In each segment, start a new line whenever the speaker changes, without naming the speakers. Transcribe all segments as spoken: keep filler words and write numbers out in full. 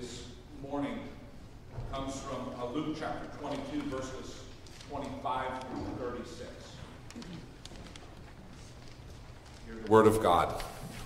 this morning comes from uh, Luke chapter twenty-two, verses twenty-five through thirty-six. Hear the word of God.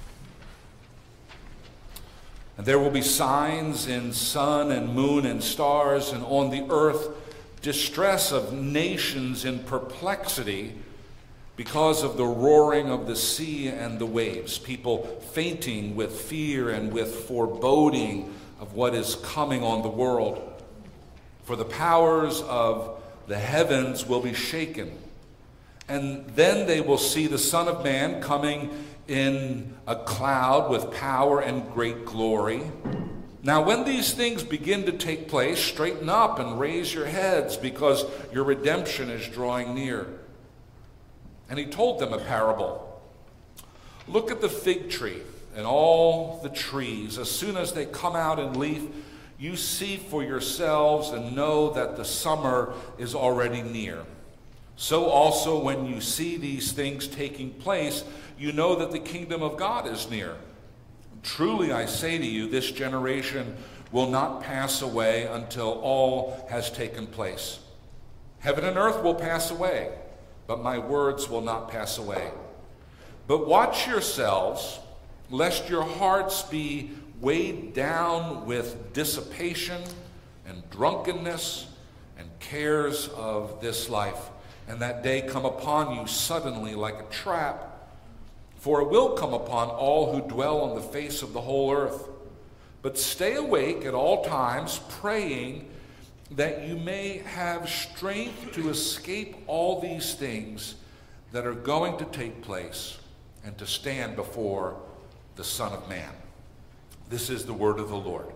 And there will be signs in sun and moon and stars, and on the earth distress of nations in perplexity because of the roaring of the sea and the waves, people fainting with fear and with foreboding of what is coming on the world. For the powers of the heavens will be shaken, and then they will see the Son of Man coming in a cloud with power and great glory. Now, when these things begin to take place, straighten up and raise your heads, because your redemption is drawing near. And he told them a parable. Look at the fig tree and all the trees. As soon as they come out in leaf, you see for yourselves and know that the summer is already near. So also when you see these things taking place, you know that the kingdom of God is near. Truly I say to you, this generation will not pass away until all has taken place. Heaven and earth will pass away, but my words will not pass away. But watch yourselves, lest your hearts be weighed down with dissipation and drunkenness and cares of this life, and that day come upon you suddenly like a trap. For it will come upon all who dwell on the face of the whole earth. But stay awake at all times, praying that you may have strength to escape all these things that are going to take place and to stand before the Son of Man. This is the word of the Lord.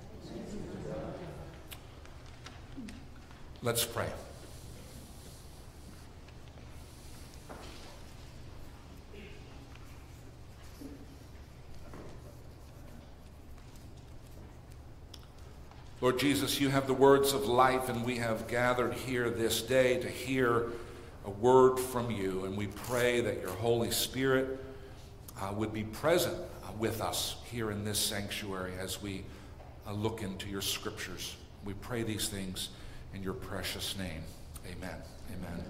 Let's pray. Lord Jesus, you have the words of life, and we have gathered here this day to hear a word from you. And we pray that your Holy Spirit uh, would be present uh, with us here in this sanctuary as we uh, look into your scriptures. We pray these things in your precious name. Amen. Amen.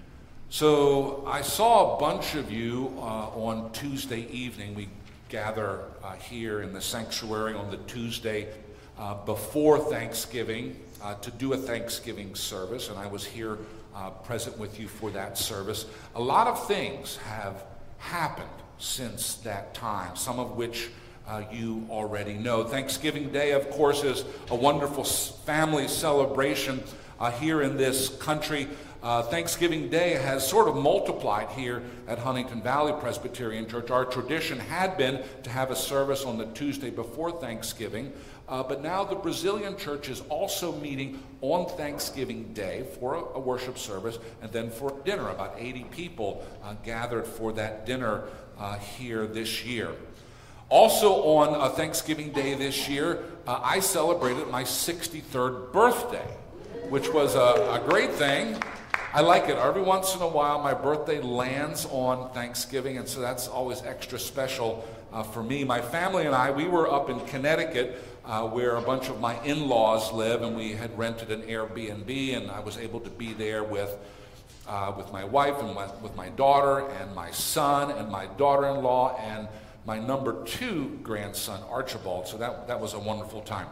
So I saw a bunch of you uh, on Tuesday evening. We gather uh, here in the sanctuary on the Tuesday Uh, before Thanksgiving uh, to do a Thanksgiving service, and I was here uh, present with you for that service. A lot of things have happened since that time, some of which uh, you already know. Thanksgiving Day, of course, is a wonderful family celebration uh, here in this country. Uh, Thanksgiving Day has sort of multiplied here at Huntington Valley Presbyterian Church. Our tradition had been to have a service on the Tuesday before Thanksgiving, uh, but now the Brazilian church is also meeting on Thanksgiving Day for a, a worship service and then for dinner. About eighty people uh, gathered for that dinner uh, here this year. Also on uh, Thanksgiving Day this year, uh, I celebrated my sixty-third birthday, which was a, a great thing. I like it. Every once in a while, my birthday lands on Thanksgiving, and so that's always extra special uh, for me. My family and I, we were up in Connecticut, uh, where a bunch of my in-laws live, and we had rented an Airbnb, and I was able to be there with uh, with my wife and my, with my daughter and my son and my daughter-in-law and my number two grandson, Archibald. So that, that was a wonderful time.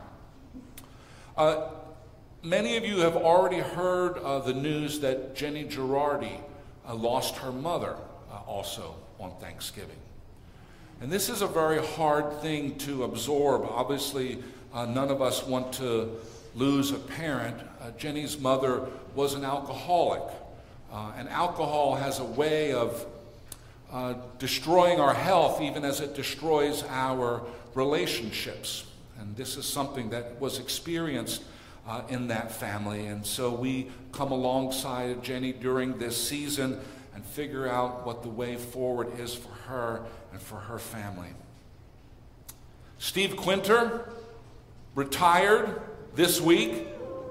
Uh, Many of you have already heard uh, the news that Jenny Girardi uh, lost her mother uh, also on Thanksgiving. And this is a very hard thing to absorb. Obviously, uh, none of us want to lose a parent. Uh, Jenny's mother was an alcoholic. Uh, and alcohol has a way of uh, destroying our health, even as it destroys our relationships. And this is something that was experienced Uh, in that family, and so we come alongside of Jenny during this season and figure out what the way forward is for her and for her family. Steve Quinter retired this week,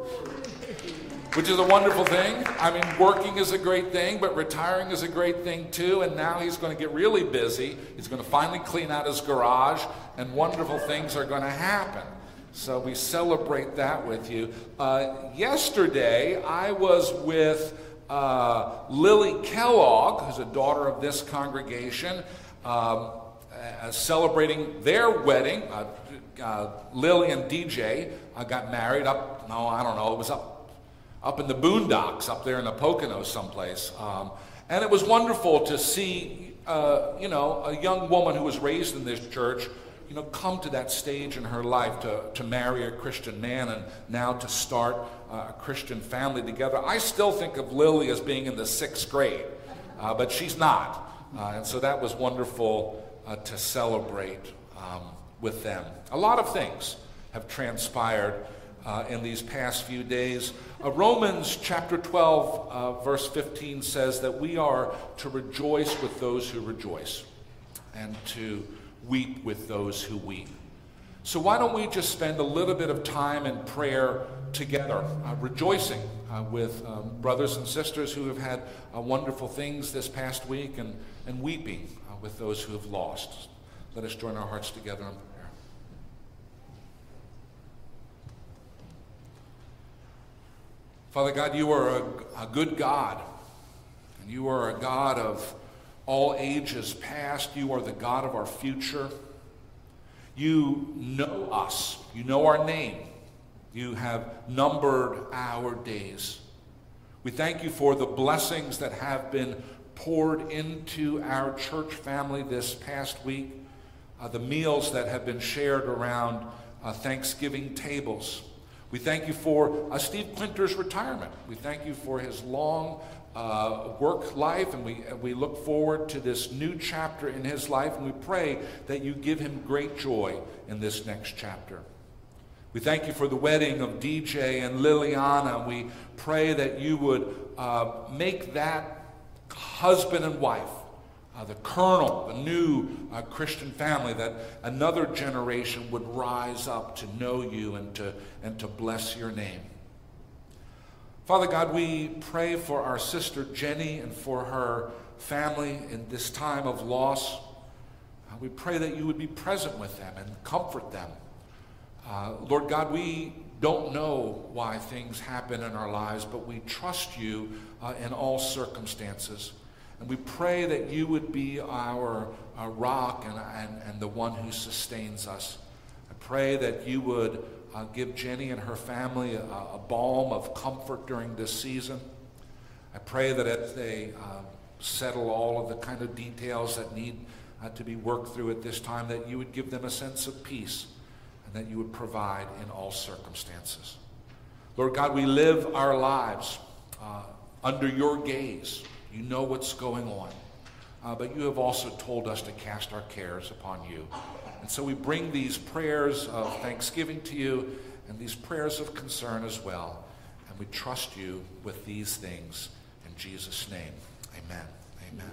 which is a wonderful thing. I mean, working is a great thing, but retiring is a great thing too, and now he's going to get really busy. He's going to finally clean out his garage, and wonderful things are going to happen. So we celebrate that with you. Uh, yesterday, I was with uh, Lily Kellogg, who's a daughter of this congregation, um, uh, celebrating their wedding. Uh, uh, Lily and D J uh, got married up, no, I don't know, it was up, up in the boondocks, up there in the Poconos someplace. Um, and it was wonderful to see, uh, you know, a young woman who was raised in this church, you know, come to that stage in her life to, to marry a Christian man and now to start uh, a Christian family together. I still think of Lily as being in the sixth grade, uh, but she's not. Uh, and so that was wonderful uh, to celebrate um, with them. A lot of things have transpired uh, in these past few days. Uh, Romans chapter twelve, uh, verse fifteen says that we are to rejoice with those who rejoice and to weep with those who weep. So why don't we just spend a little bit of time in prayer together, uh, rejoicing uh, with um, brothers and sisters who have had uh, wonderful things this past week, and, and weeping uh, with those who have lost. Let us join our hearts together in prayer. Father God, you are a, a good God, and you are a God of all ages past. You are the God of our future. You know us. You know our name. You have numbered our days. We thank you for the blessings that have been poured into our church family this past week, uh, the meals that have been shared around uh, Thanksgiving tables. We thank you for uh, Steve Quinter's retirement. We thank you for his long Uh, work life, and we we look forward to this new chapter in his life, and we pray that you give him great joy in this next chapter. We thank you for the wedding of D J and Liliana. We pray that you would uh, make that husband and wife, uh, the kernel, the new uh, Christian family, that another generation would rise up to know you and to and to bless your name. Father God, we pray for our sister Jenny and for her family in this time of loss. Uh, we pray that you would be present with them and comfort them. Uh, Lord God, we don't know why things happen in our lives, but we trust you uh, in all circumstances. And we pray that you would be our, our rock and, and, and the one who sustains us. I pray that you would Uh, give Jenny and her family a, a balm of comfort during this season. I pray that as they uh, settle all of the kind of details that need uh, to be worked through at this time, that you would give them a sense of peace and that you would provide in all circumstances. Lord God, we live our lives uh, under your gaze. You know what's going on. Uh, but you have also told us to cast our cares upon you. And so we bring these prayers of thanksgiving to you and these prayers of concern as well. And we trust you with these things in Jesus' name. Amen. Amen.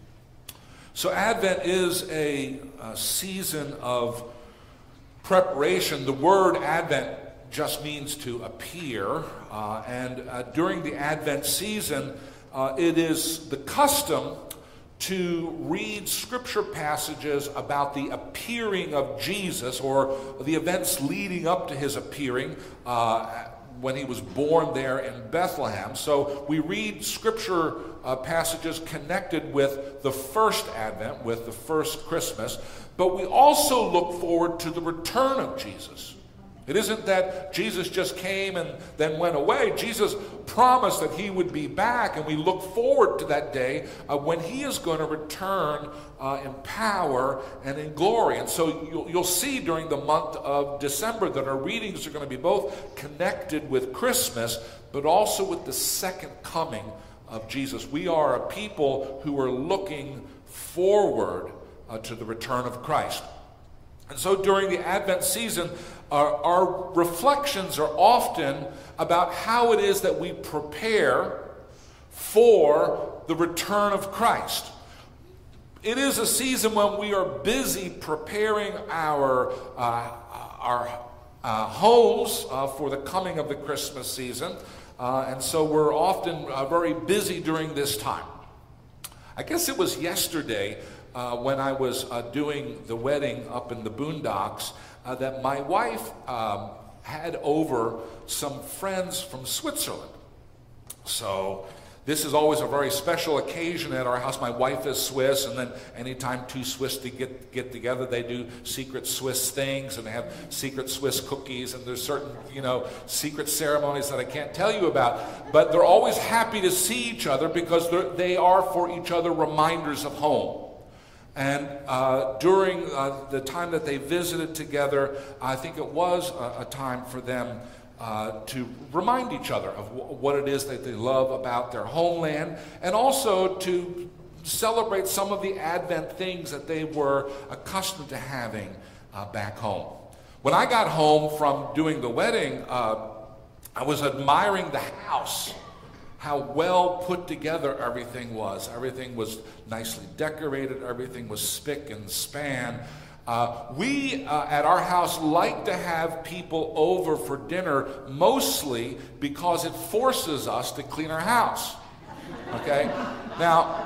So Advent is a, a season of preparation. The word Advent just means to appear. Uh, and uh, during the Advent season, uh, it is the custom to read scripture passages about the appearing of Jesus, or the events leading up to his appearing uh, when he was born there in Bethlehem. So we read scripture uh, passages connected with the first Advent, with the first Christmas, but we also look forward to the return of Jesus. It isn't that Jesus just came and then went away. Jesus promised that he would be back, and we look forward to that day uh, when he is going to return uh, in power and in glory. And so you'll, you'll see during the month of December that our readings are going to be both connected with Christmas, but also with the second coming of Jesus. We are a people who are looking forward uh, to the return of Christ. And so during the Advent season, our, our reflections are often about how it is that we prepare for the return of Christ. It is a season when we are busy preparing our, uh, our uh, homes uh, for the coming of the Christmas season. Uh, and so we're often uh, very busy during this time. I guess it was yesterday Uh, when I was uh, doing the wedding up in the boondocks, uh, that my wife um, had over some friends from Switzerland. So this is always a very special occasion at our house. My wife is Swiss, and then anytime two Swiss to get, get together, they do secret Swiss things, and they have secret Swiss cookies, and there's certain, you know, secret ceremonies that I can't tell you about. But they're always happy to see each other because they are for each other reminders of home. And uh, during uh, the time that they visited together, I think it was a, a time for them Uh, to remind each other of w- what it is that they love about their homeland, and also to celebrate some of the Advent things that they were accustomed to having uh, back home. When I got home from doing the wedding, uh, I was admiring the house, how well put together everything was. Everything was nicely decorated, everything was spick and span. Uh, we uh, at our house like to have people over for dinner, mostly because it forces us to clean our house. Okay? Now,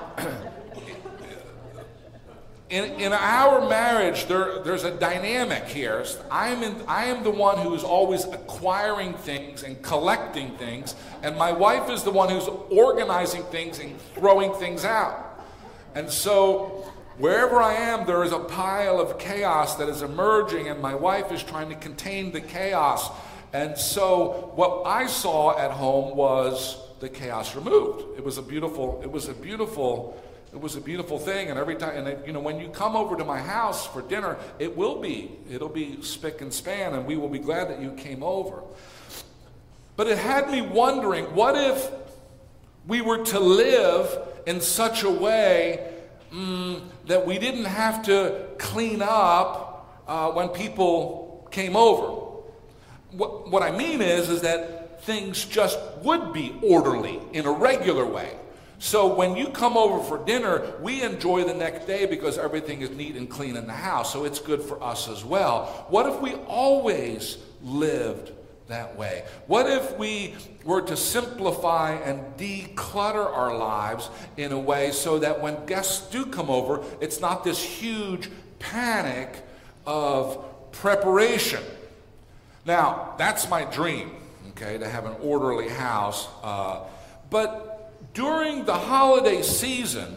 in, in our marriage, there, there's a dynamic here. I'm in, I am the one who is always acquiring things and collecting things, and my wife is the one who's organizing things and throwing things out. And so wherever I am, there is a pile of chaos that is emerging, and my wife is trying to contain the chaos. And so what I saw at home was the chaos removed. It was a beautiful, it was a beautiful, it was a beautiful thing. And every time, and it, you know, when you come over to my house for dinner, it will be, it'll be spick and span, and we will be glad that you came over. But it had me wondering, what if we were to live in such a way Mm, that we didn't have to clean up uh, when people came over? What, what I mean is, is that things just would be orderly in a regular way. So when you come over for dinner, we enjoy the next day because everything is neat and clean in the house, so it's good for us as well. What if we always lived that way? What if we were to simplify and declutter our lives in a way so that when guests do come over, it's not this huge panic of preparation? Now, that's my dream, okay, to have an orderly house. Uh, but during the holiday season,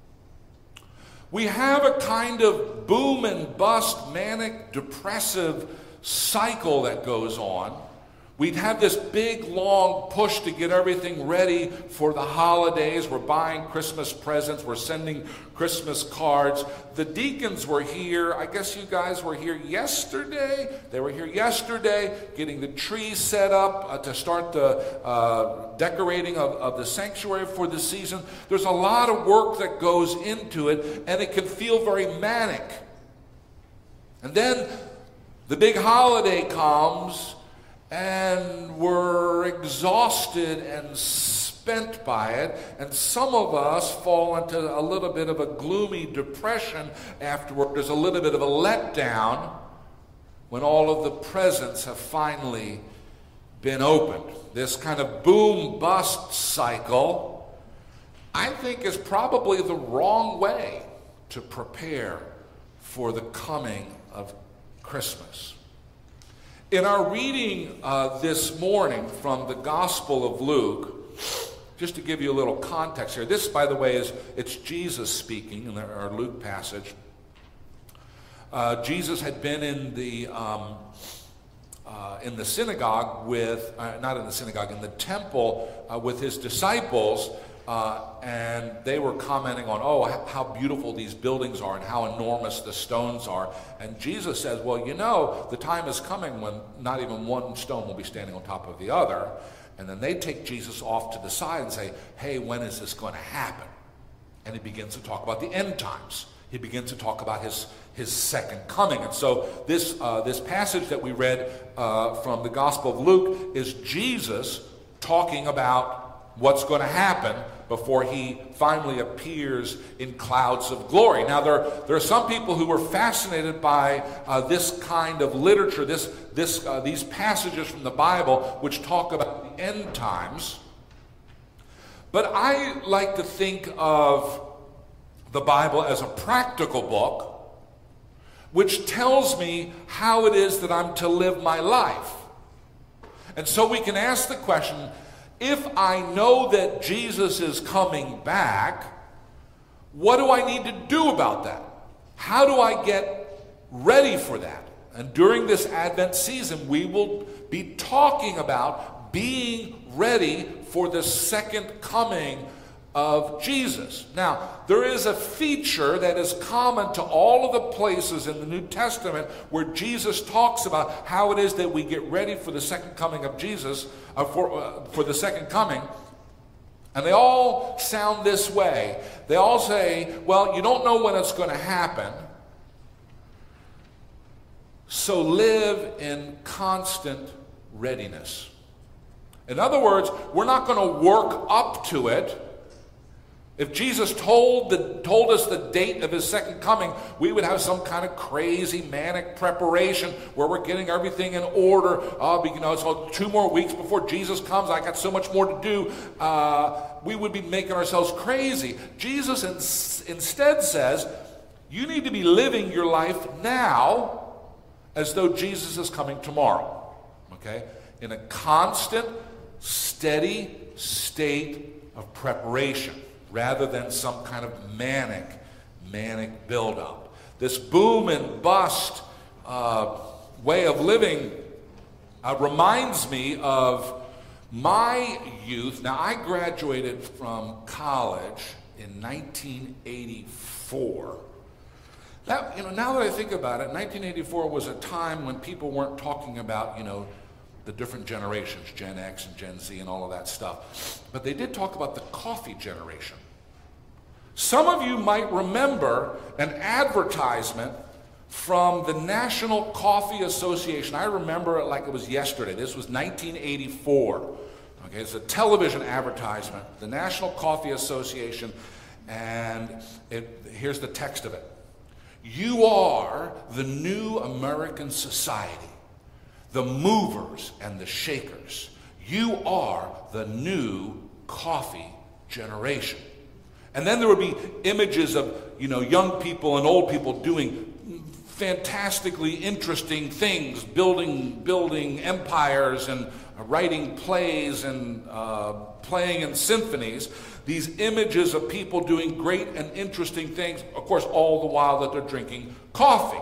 we have a kind of boom and bust, manic, depressive cycle that goes on. We'd have this big, long push to get everything ready for the holidays. We're buying Christmas presents. We're sending Christmas cards. The deacons were here. I guess you guys were here yesterday. They were here yesterday getting the tree set up uh, to start the uh, decorating of, of the sanctuary for the season. There's a lot of work that goes into it, and it can feel very manic. And then the big holiday comes, and we're exhausted and spent by it, and some of us fall into a little bit of a gloomy depression afterward. There's a little bit of a letdown when all of the presents have finally been opened. This kind of boom-bust cycle, I think, is probably the wrong way to prepare for the coming of Christmas. In our reading uh, this morning from the Gospel of Luke, just to give you a little context here, this, by the way, is it's Jesus speaking in our Luke passage. Uh, Jesus had been in the um, uh, in the synagogue with, uh, not in the synagogue, in the temple uh, with his disciples. Uh, and they were commenting on, oh, how beautiful these buildings are and how enormous the stones are. And Jesus says, well, you know, the time is coming when not even one stone will be standing on top of the other. And then they take Jesus off to the side and say, hey, when is this going to happen? And he begins to talk about the end times. He begins to talk about his, his second coming. And so this, uh, this passage that we read uh, from the Gospel of Luke is Jesus talking about what's going to happen before he finally appears in clouds of glory. Now, there, there are some people who were fascinated by uh, this kind of literature, this, this, uh, these passages from the Bible which talk about the end times. But I like to think of the Bible as a practical book, which tells me how it is that I'm to live my life. And so we can ask the question, if I know that Jesus is coming back, what do I need to do about that? How do I get ready for that? And during this Advent season, we will be talking about being ready for the second coming of Jesus. Now, there is a feature that is common to all of the places in the New Testament where Jesus talks about how it is that we get ready for the second coming of Jesus, uh, for, uh, for the second coming. And they all sound this way. They all say, well, you don't know when it's going to happen, so live in constant readiness. In other words, we're not going to work up to it. If Jesus told, the, told us the date of his second coming, we would have some kind of crazy manic preparation where we're getting everything in order. Uh, you know, so two more weeks before Jesus comes, I got so much more to do. Uh, we would be making ourselves crazy. Jesus in, instead says, you need to be living your life now as though Jesus is coming tomorrow. Okay? In a constant, steady state of preparation, rather than some kind of manic, manic buildup. This boom and bust uh, way of living uh, reminds me of my youth. Now, I graduated from college in nineteen eighty-four. That, you know, now that I think about it, nineteen eighty-four was a time when people weren't talking about, you know, the different generations, Gen X and Gen Z and all of that stuff. But they did talk about the coffee generation. Some of you might remember an advertisement from the National Coffee Association. I remember it like it was yesterday. This was nineteen eighty-four. Okay, it's a television advertisement, the National Coffee Association, and it, here's the text of it. You are the new American society, the movers and the shakers. You are the new coffee generation. And then there would be images of, you know, young people and old people doing fantastically interesting things, building, building empires and uh, writing plays and uh, playing in symphonies. These images of people doing great and interesting things, of course, all the while that they're drinking coffee.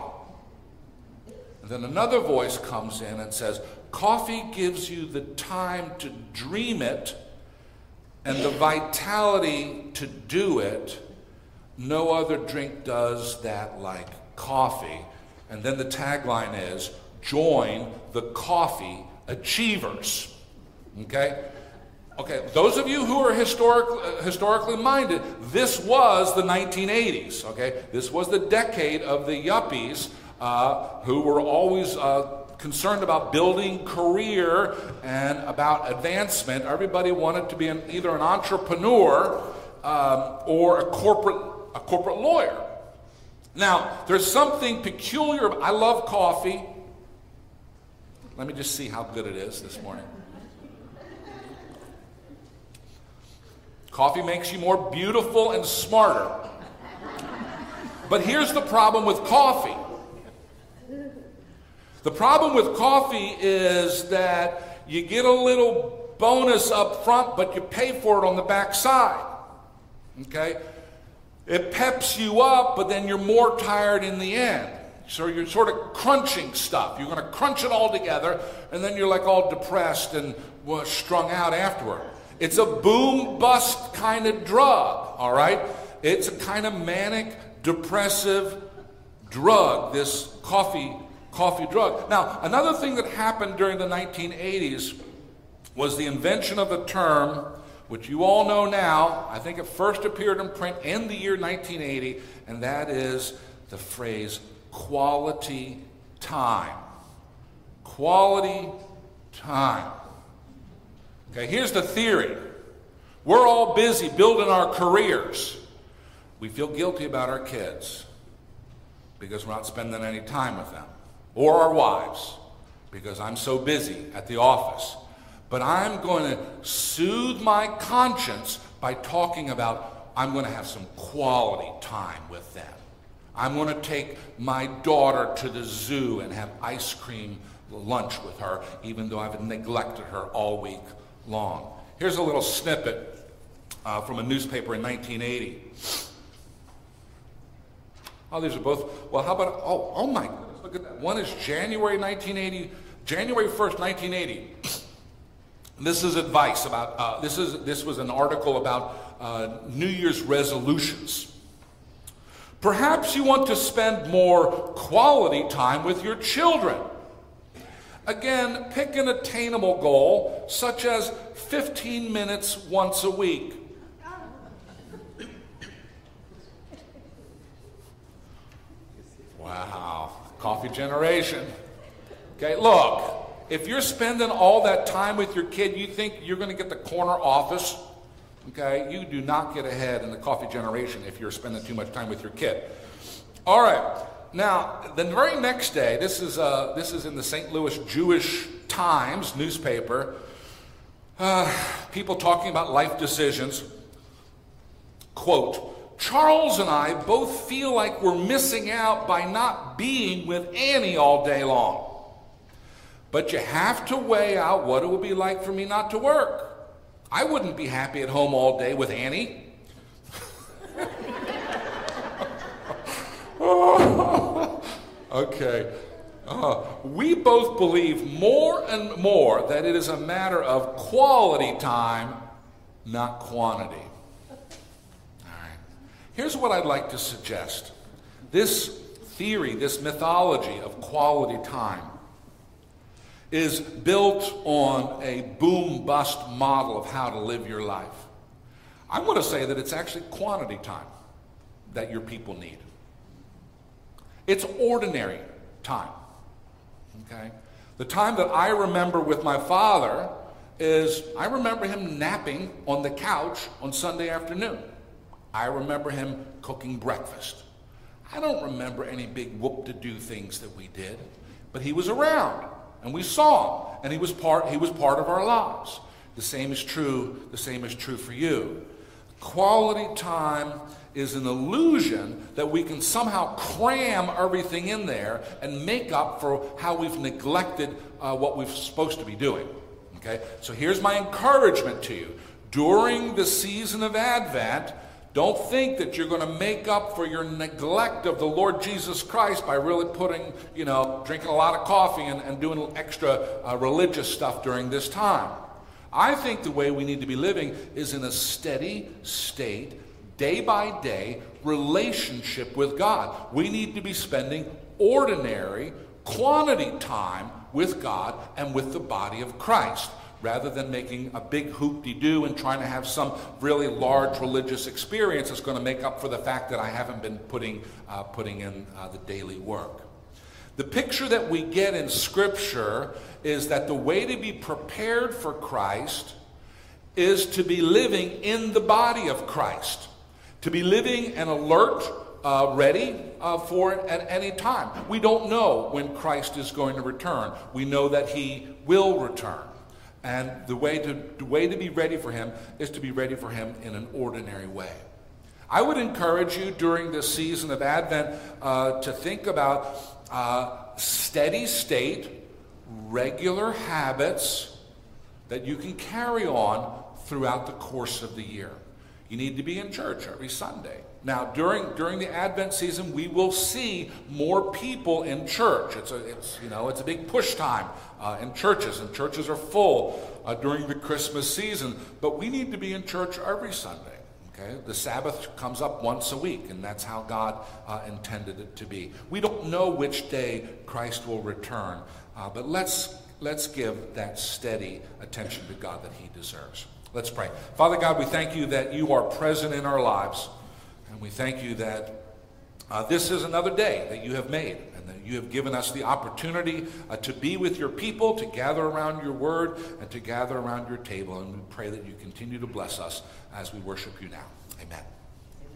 Then another voice comes in and says, coffee gives you the time to dream it and the vitality to do it. No other drink does that like coffee. And then the tagline is, join the coffee achievers. Okay? Okay, those of you who are historic, uh, historically minded, this was the nineteen eighties. Okay? This was the decade of the yuppies, Uh, who were always uh, concerned about building career and about advancement. Everybody wanted to be an, either an entrepreneur um, or a corporate, a corporate lawyer. Now, there's something peculiar. I love coffee. Let me just see how good it is this morning. Coffee makes you more beautiful and smarter. But here's the problem with coffee. The problem with coffee is that you get a little bonus up front, but you pay for it on the back side. Okay? It peps you up, but then you're more tired in the end. So you're sort of crunching stuff. You're going to crunch it all together, and then you're like all depressed and well, strung out afterward. It's a boom-bust kind of drug, all right? It's a kind of manic, depressive drug, this coffee coffee drug. Now, another thing that happened during the nineteen eighties was the invention of a term, which you all know now. I think it first appeared in print in the year nineteen eighty, and that is the phrase quality time. Quality time. Okay, here's the theory. We're all busy building our careers. We feel guilty about our kids because we're not spending any time with them. Or our wives, because I'm so busy at the office. But I'm going to soothe my conscience by talking about I'm going to have some quality time with them. I'm going to take my daughter to the zoo and have ice cream lunch with her, even though I've neglected her all week long. Here's a little snippet uh, from a newspaper in nineteen eighty. Oh, these are both, well, how about, oh, oh my goodness, look at that. One is January nineteen eighty, January first, nineteen eighty. This is advice about, uh, this is this was an article about uh, New Year's resolutions. Perhaps you want to spend more quality time with your children. Again, pick an attainable goal, such as fifteen minutes once a week. Wow, coffee generation. Okay, look. If you're spending all that time with your kid, you think you're going to get the corner office, okay? You do not get ahead in the coffee generation if you're spending too much time with your kid. All right. Now, the very next day, this is uh, this is in the Saint Louis Jewish Times newspaper. Uh, people talking about life decisions. Quote, Charles and I both feel like we're missing out by not being with Annie all day long. But you have to weigh out what it would be like for me not to work. I wouldn't be happy at home all day with Annie. Okay. Uh, we both believe more and more that it is a matter of quality time, not quantity. All right. Here's what I'd like to suggest. This theory, this mythology of quality time is built on a boom-bust model of how to live your life. I want to say that it's actually quantity time that your people need. It's ordinary time, okay? The time that I remember with my father is, I remember him napping on the couch on Sunday afternoon. I remember him cooking breakfast. I don't remember any big whoop-de-doo things that we did, but he was around. And we saw him, and he was part, he was part of our lives. The same is true, the same is true for you. Quality time is an illusion that we can somehow cram everything in there and make up for how we've neglected uh, what we're supposed to be doing. Okay? So here's my encouragement to you. During the season of Advent, don't think that you're going to make up for your neglect of the Lord Jesus Christ by really putting, you know, drinking a lot of coffee and, and doing extra uh, religious stuff during this time. I think the way we need to be living is in a steady state, day by day, relationship with God. We need to be spending ordinary, quantity time with God and with the body of Christ, rather than making a big hoop-de-doo and trying to have some really large religious experience that's going to make up for the fact that I haven't been putting, uh, putting in uh, the daily work. The picture that we get in Scripture is that the way to be prepared for Christ is to be living in the body of Christ, to be living and alert, uh, ready uh, for it at any time. We don't know when Christ is going to return. We know that he will return. And the way to, the way to be ready for him is to be ready for him in an ordinary way. I would encourage you during this season of Advent uh, to think about uh, steady state, regular habits that you can carry on throughout the course of the year. You need to be in church every Sunday. Now, during during the Advent season, we will see more people in church. It's a it's you know it's a big push time uh, in churches, and churches are full uh, during the Christmas season. But we need to be in church every Sunday. Okay, the Sabbath comes up once a week, and that's how God uh, intended it to be. We don't know which day Christ will return, uh, but let's let's give that steady attention to God that he deserves. Let's pray. Father God, we thank you that you are present in our lives. And we thank you that uh, this is another day that you have made, and that you have given us the opportunity uh, to be with your people, to gather around your word, and to gather around your table. And we pray that you continue to bless us as we worship you now. Amen.